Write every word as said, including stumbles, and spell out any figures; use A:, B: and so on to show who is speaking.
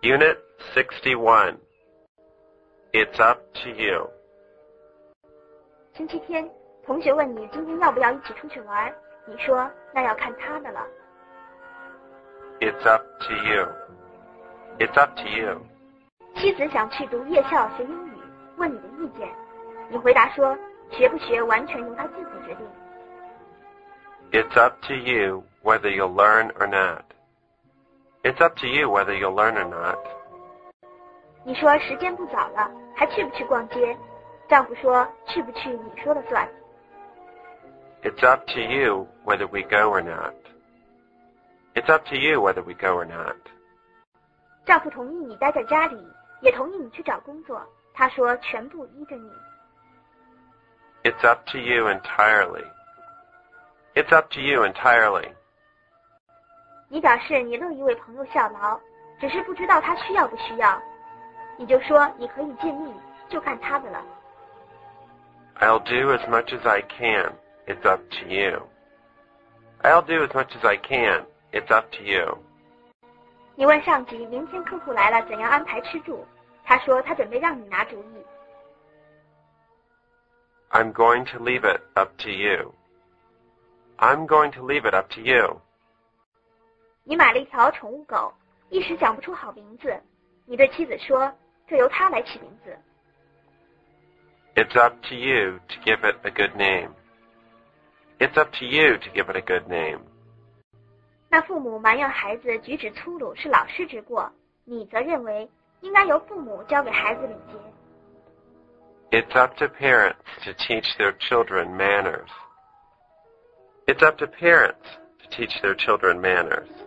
A: Unit sixty-one. It's up to you.
B: 星期天，同学问你今天要不要一起出去玩，你说那要看他的了。
A: It's up to you. It's up to you.
B: 妻子想去读夜校学英语，问你的意见，你回答说学不学完全由他自己决定。
A: It's up to you whether you'll learn or not. It's up to you whether you'll learn or not.
B: 你说时间不早了，还去不去逛街？丈夫说去不去你说了算。
A: It's up to you whether we go or not. It's up to you whether we go or not.
B: 丈夫同意你待在家里，也同意你去找工作，他说全部依着你。
A: It's up to you entirely. It's up to you entirely.
B: 你表示你乐意为朋友效劳，只是不知道他需要不需要，你就说你可以尽力，就看他的了。
A: I'll do as much as I can. It's up to you. I'll do as much as I can. It's up to you.
B: 你问上级明天客户来了怎样安排吃住，他说他准备让你拿主意。
A: I'm going to leave it up to you. I'm going to leave it up to you.
B: 你买了一条宠物狗，一时想不出好名字，你对妻子说这由他来起名字。
A: It's up to you to give it a good name. It's up to you to give it a good name.
B: 那父母埋怨孩子举止粗鲁是老师之过，你则认为应该由父母教给孩子礼节。
A: It's up to parents to teach their children manners. It's up to parents to teach their children manners.